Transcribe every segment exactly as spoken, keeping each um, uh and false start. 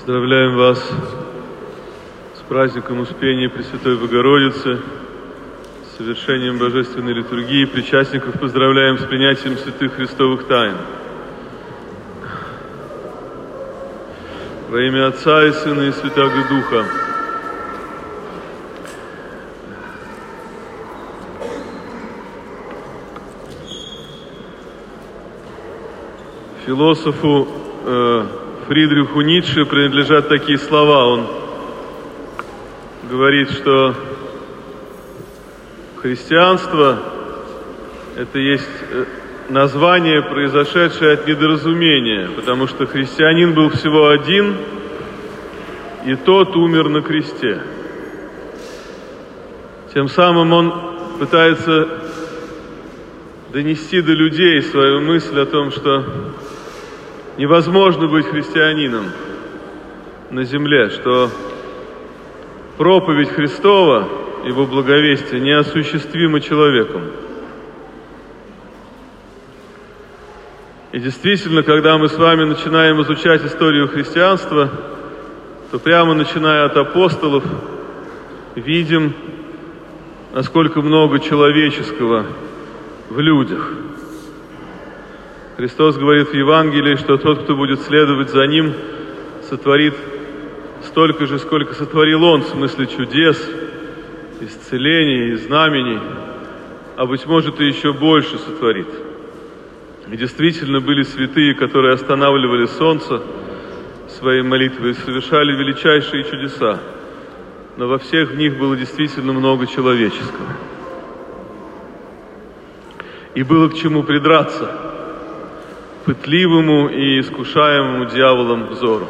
Поздравляем вас с праздником Успения Пресвятой Богородицы, с совершением Божественной литургии. Причастников поздравляем с принятием святых Христовых тайн. Во имя Отца и Сына и Святаго Духа. Философу э, Фридриху Ницше принадлежат такие слова. Он говорит, что христианство – это есть название, произошедшее от недоразумения, потому что христианин был всего один, и тот умер на кресте. Тем самым он пытается донести до людей свою мысль о том, что невозможно быть христианином на земле, что проповедь Христова, Его благовестие, неосуществима человеком. И действительно, когда мы с вами начинаем изучать историю христианства, то прямо начиная от апостолов, видим, насколько много человеческого в людях. Христос говорит в Евангелии, что тот, кто будет следовать за Ним, сотворит столько же, сколько сотворил Он, в смысле чудес, исцелений и знамений, а, быть может, и еще больше сотворит. И действительно были святые, которые останавливали солнце своей молитвой и совершали величайшие чудеса, но во всех в них было действительно много человеческого. И было к чему придраться пытливому и искушаемому дьяволом взору.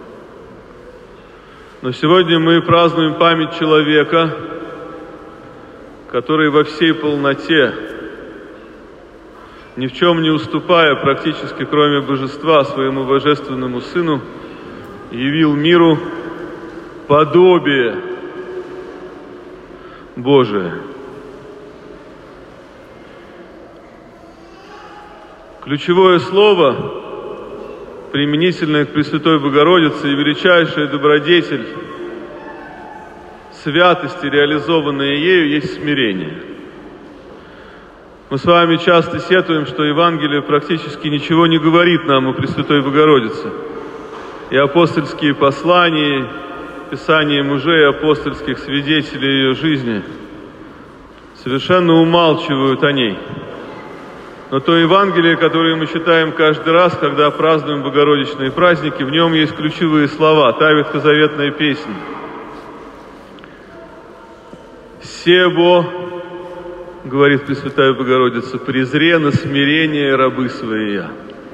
Но сегодня мы празднуем память человека, который во всей полноте, ни в чем не уступая практически кроме божества своему божественному Сыну, явил миру подобие Божие. Ключевое слово, применительное к Пресвятой Богородице, и величайшая добродетель святости, реализованная ею, есть смирение. Мы с вами часто сетуем, что Евангелие практически ничего не говорит нам о Пресвятой Богородице. И апостольские послания, писания мужей апостольских, свидетелей ее жизни, совершенно умалчивают о ней. Но то Евангелие, которое мы читаем каждый раз, когда празднуем богородичные праздники, в нем есть ключевые слова, та ветхозаветная песня. «Себо, — говорит Пресвятая Богородица, — презре на смирение рабы своя».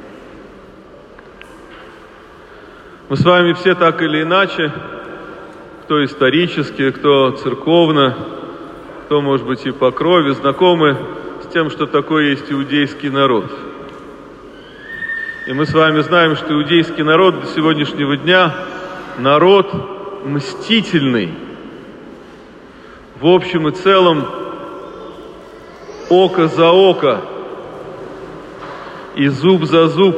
Мы с вами все так или иначе, кто исторически, кто церковно, кто, может быть, и по крови, знакомы с тем, что такое есть иудейский народ. И мы с вами знаем, что иудейский народ до сегодняшнего дня народ мстительный. В общем и целом, око за око и зуб за зуб,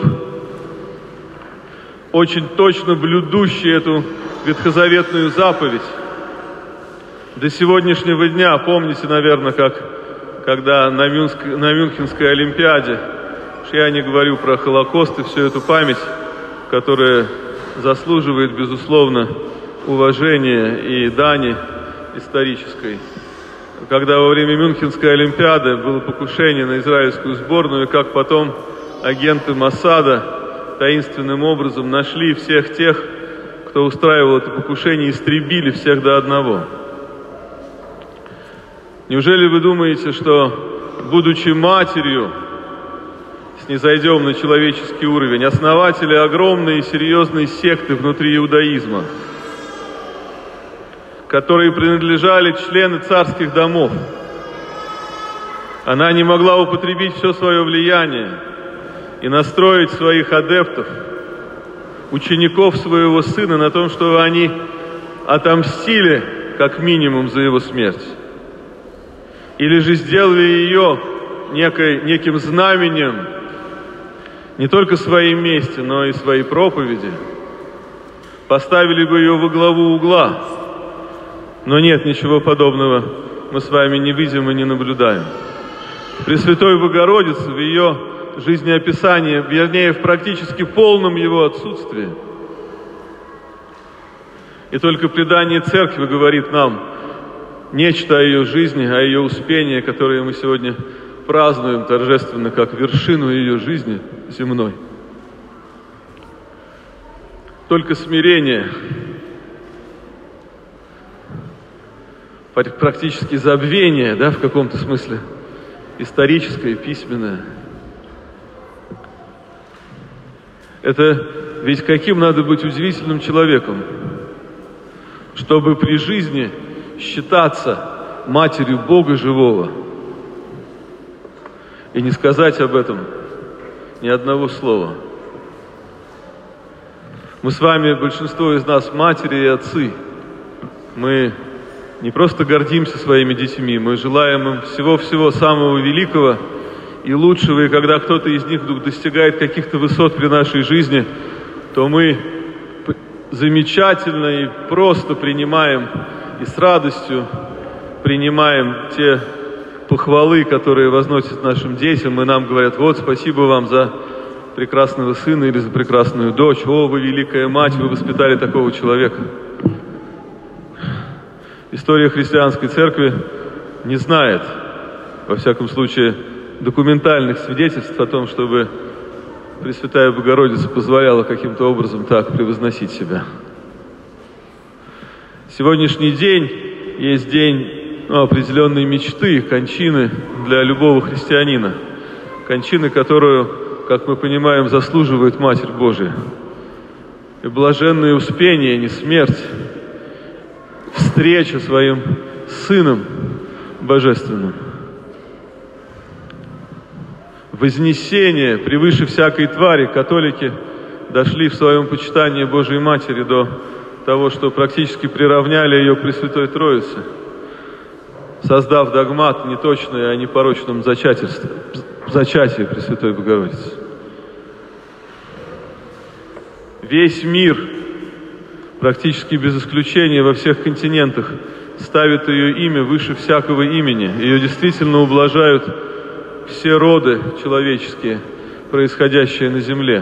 очень точно блюдущий эту ветхозаветную заповедь. До сегодняшнего дня, помните, наверное, как когда на, Мюнск, на Мюнхенской Олимпиаде, уж я не говорю про Холокост и всю эту память, которая заслуживает, безусловно, уважения и дани исторической. Когда во время Мюнхенской Олимпиады было покушение на израильскую сборную, и как потом агенты Моссада таинственным образом нашли всех тех, кто устраивал это покушение, и истребили всех до одного. Неужели вы думаете, что, будучи матерью, снизойдем на человеческий уровень, основатели огромной и серьезной секты внутри иудаизма, которые принадлежали члены царских домов, она не могла употребить все свое влияние и настроить своих адептов, учеников своего сына, на том, чтобы они отомстили, как минимум, за его смерть? Или же сделали ее некой, неким знаменем не только своей мести, но и своей проповеди, поставили бы ее во главу угла. Но нет, ничего подобного мы с вами не видим и не наблюдаем. Пресвятой Богородице в ее жизнеописании, вернее, в практически полном его отсутствии, и только предание Церкви говорит нам нечто о ее жизни, о ее успении, которое мы сегодня празднуем торжественно как вершину ее жизни земной. Только смирение, практически забвение, да, в каком-то смысле, историческое, письменное. Это ведь каким надо быть удивительным человеком, чтобы при жизни считаться матерью Бога живого и не сказать об этом ни одного слова. Мы с вами, большинство из нас, матери и отцы. Мы не просто гордимся своими детьми, мы желаем им всего-всего самого великого и лучшего, и когда кто-то из них вдруг достигает каких-то высот при нашей жизни, то мы замечательно и просто принимаем и с радостью принимаем те похвалы, которые возносят нашим детям, и нам говорят: вот, спасибо вам за прекрасного сына или за прекрасную дочь, о, вы великая мать, вы воспитали такого человека. История христианской церкви не знает, во всяком случае, документальных свидетельств о том, чтобы Пресвятая Богородица позволяла каким-то образом так превозносить себя. Сегодняшний день есть день, ну, определенной мечты, кончины для любого христианина. Кончины, которую, как мы понимаем, заслуживает Матерь Божия. И блаженное успение, не смерть, встреча своим Сыном Божественным. Вознесение превыше всякой твари. Католики дошли в своем почитании Божией Матери до того, что практически приравняли ее к Пресвятой Троице, создав догмат неточный о непорочном зачатии, зачатии Пресвятой Богородицы. Весь мир, практически без исключения во всех континентах, ставит ее имя выше всякого имени. Ее действительно ублажают все роды человеческие, происходящие на земле.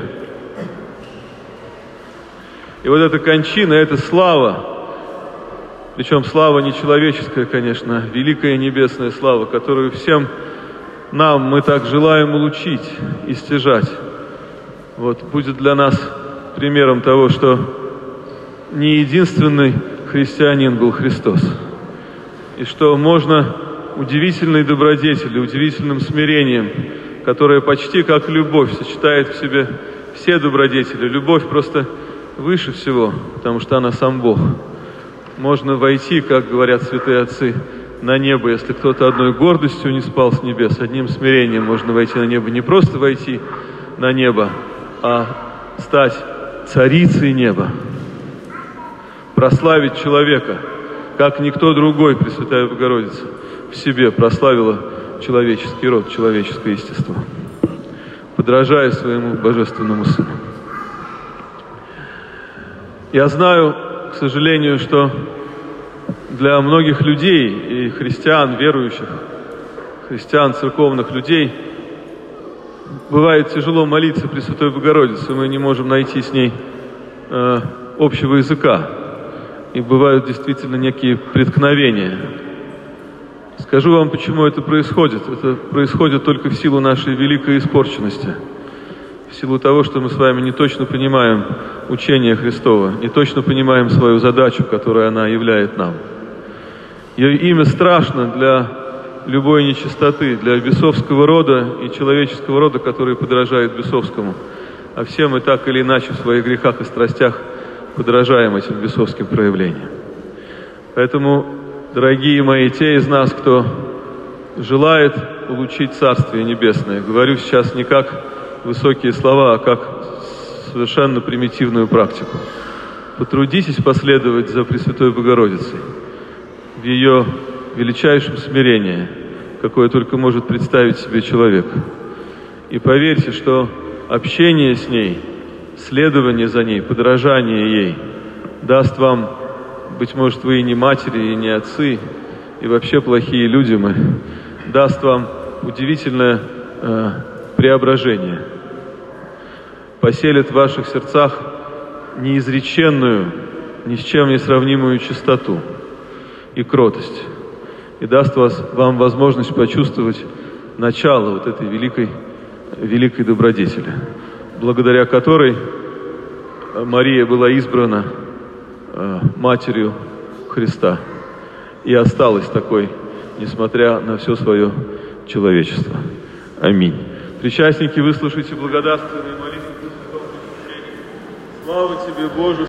И вот эта кончина, эта слава, причем слава не человеческая, конечно, а великая небесная слава, которую всем нам мы так желаем улучшить и стяжать, вот, будет для нас примером того, что не единственный христианин был Христос, и что можно удивительной добродетелью, удивительным смирением, которое почти как любовь сочетает в себе все добродетели. Любовь просто выше всего, потому что она сам Бог. Можно войти, как говорят святые отцы, на небо, если кто-то одной гордостью не спал с небес, одним смирением можно войти на небо. Не просто войти на небо, а стать царицей неба, прославить человека, как никто другой, Пресвятая Богородица в себе прославила человеческий род, человеческое естество, подражая своему Божественному Сыну. Я знаю, к сожалению, что для многих людей, и христиан, верующих, христиан, церковных людей, бывает тяжело молиться Пресвятой Богородице, мы не можем найти с ней э, общего языка, и бывают действительно некие преткновения. Скажу вам, почему это происходит. Это происходит только в силу нашей великой испорченности, в силу того, что мы с вами не точно понимаем учение Христово, не точно понимаем свою задачу, которую она являет нам. Ее имя страшно для любой нечистоты, для бесовского рода и человеческого рода, который подражает бесовскому. А все мы так или иначе в своих грехах и страстях подражаем этим бесовским проявлениям. Поэтому, дорогие мои, те из нас, кто желает получить Царствие Небесное, говорю сейчас не как высокие слова, а как совершенно примитивную практику. Потрудитесь последовать за Пресвятой Богородицей в ее величайшем смирении, какое только может представить себе человек. И поверьте, что общение с ней, следование за ней, подражание ей даст вам, быть может, вы и не матери, и не отцы, и вообще плохие люди мы, даст вам удивительное э, преображение, поселит в ваших сердцах неизреченную, ни с чем не сравнимую чистоту и кротость, и даст вас, вам возможность почувствовать начало вот этой великой, великой добродетели, благодаря которой Мария была избрана э, Матерью Христа и осталась такой, несмотря на все свое человечество. Аминь. Причастники, выслушайте благодарственные молитвы. Слава тебе, Боже!